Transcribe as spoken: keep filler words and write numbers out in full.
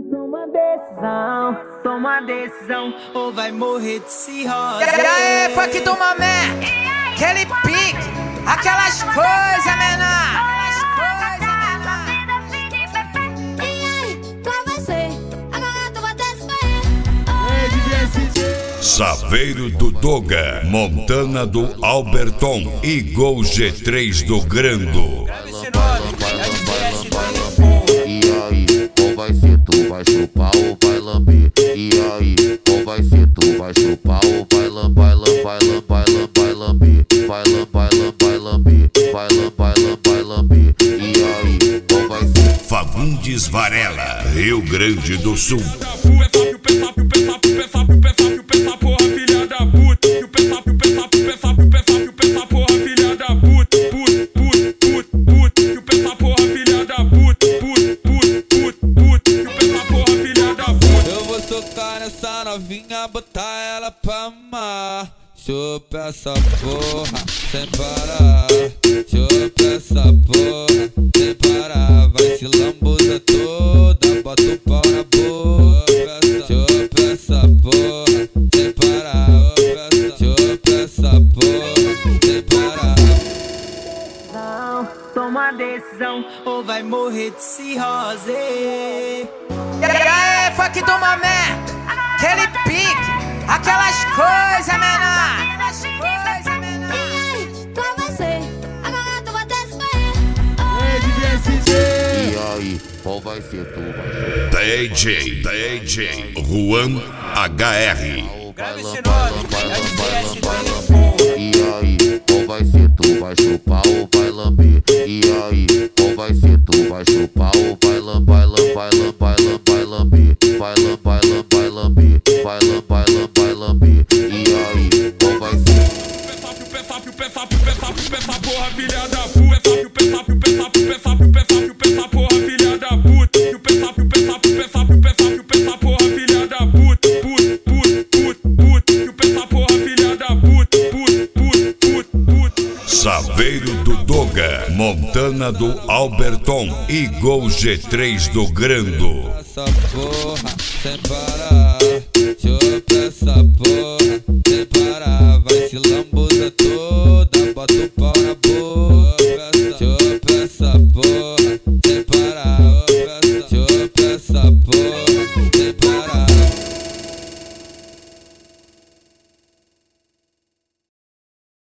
Toma decisão, toma decisão, ou vai morrer de cirrose. E aí, funk do mamé, aquele pique, aquelas coisas, menor. Saveiro do Doga, Montana do Alberton e Gol G três do Grando. E aí, qual vai ser? Tu vai chupar ou vai lamber? E aí, qual vai ser? Tu vai chupar ou vai lamber? Vai lamber, vai lamber, vai lamber, vai lamber, vai lamber, vai lamber, vai lamber. E aí, qual vai ser? Fagundes Varela, Rio Grande do Sul. Essa novinha, botar ela pra amar. Chupa essa porra sem parar. Chupa essa porra sem parar. Vai se lambuza toda, bota o pau na boca. Chupa essa porra sem parar. Chupa essa porra sem parar. Não, toma decisão, ou vai morrer de cirrose. E aí, funk do mamé, aquele pique, aquelas coisas, menor. E aí, qual vai ser? Tu vai D J, D J, Juan H R. E aí, qual vai ser? Tu vai chupar ou vai lamber? E aí, qual vai ser? Tu vai chupar ou vai lamber? Vai lamber, vai lamber, vai lamber, vai lamber, vai lamber, vai lamber. E aí, qual vai ser? Porra, filha da puta, o pessoal, o pessoal, o pessoal, o pessoal, o pessoal, porra, filha da puta, o pessoal, o pessoal, o pessoal, o pessoal, o pessoal, porra, filha da puta, puta, puta, puta, o pessoal, porra, filha da puta, puta, puta, puta. Saveiro do Doga, Montana do Alberton e Gol G três do Grando. Essa porra sem parar, chupa essa porra.